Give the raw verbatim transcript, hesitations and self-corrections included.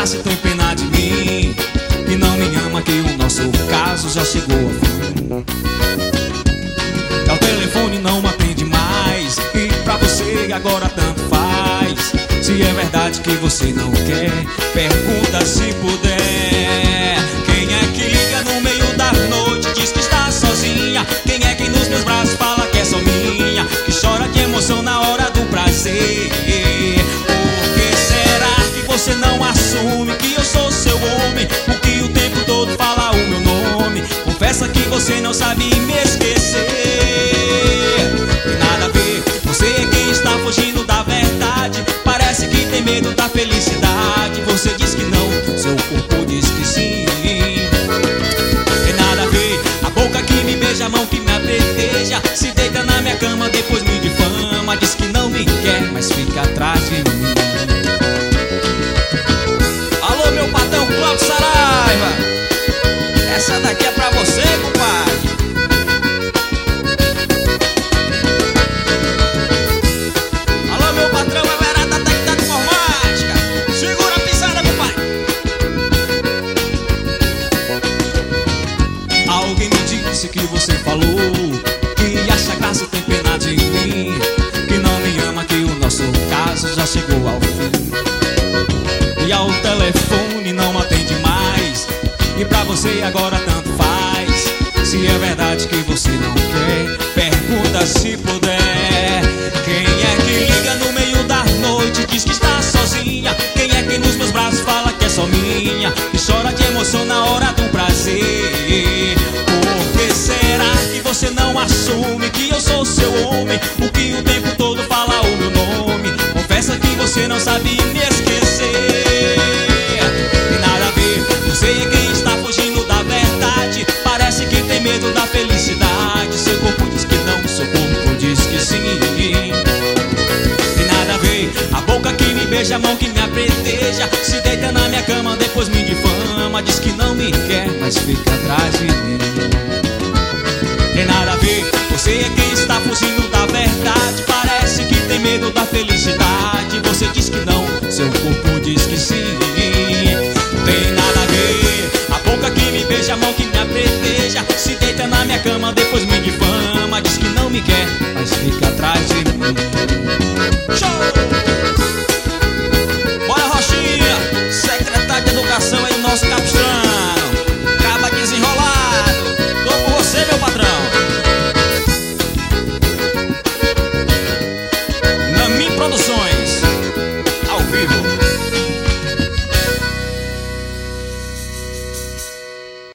graça e tem pena de mim, e não me ama que o nosso caso já chegou ao fim. Ao telefone não atende mais, e pra você agora tanto faz. Se é verdade que você não quer, pergunta se puder. Quem é que liga no meio da noite, diz que está sozinha? Quem é que nos meus braços fala que é só minha, que chora de emoção na hora do prazer? Por que será que você não assume que eu sou seu homem? O que o tempo todo fala o meu nome. Confessa que você não sabe me esquecer. Tem nada a ver, você é quem está fugindo da verdade. Parece que tem medo da felicidade. Você diz que não, seu corpo diz que sim. Tem nada a ver, a boca que me beija, a mão que me apreteja, se deita na minha cama, depois me difama. Diz que não me quer, mas fica atrás de mim. Alô, meu patrão Cláudio Saraiva, essa daqui é pra você, compadre. Alô, meu patrão Everardo da Técnica de Informática, segura a pisada, compadre. Alguém me disse que você falou que acha graça e tem pena de mim, que não me ama, que o nosso caso já chegou ao fim. E ao telefone não atende mais, e pra você agora tanto faz. Se é verdade que você não quer, pergunta se puder. Quem é que liga no meio da noite, diz que está sozinha? Quem é que nos meus braços fala que é só minha, que chora de emoção na hora do prazer? Por que será que você não assume que eu sou seu homem? O que o tempo todo fala o meu nome. Confessa que você não sabe me esquecer. Tem nada a ver, você é quem está fugindo da verdade. Parece que tem medo da felicidade. Seu corpo diz que não, seu corpo diz que sim. Tem nada a ver, a boca que me beija, a mão que me apreteja, se deita na minha cama, depois me difama. Diz que não me quer, mas fica atrás de mim. Tem nada a ver, você é quem está fugindo da verdade. Parece que tem medo da felicidade. Você diz que não, seu corpo diz que sim. Tem nada a ver, a boca que me beija, a mão que me apreteja, se deita na minha cama, depois me difama. Diz que não me quer, mas fica atrás de mim. Show! Bora, Rochinha, secretário de Educação aí, nosso capustrão. Acaba desenrolado, tô com você, meu patrão. Namin Produções, ao vivo.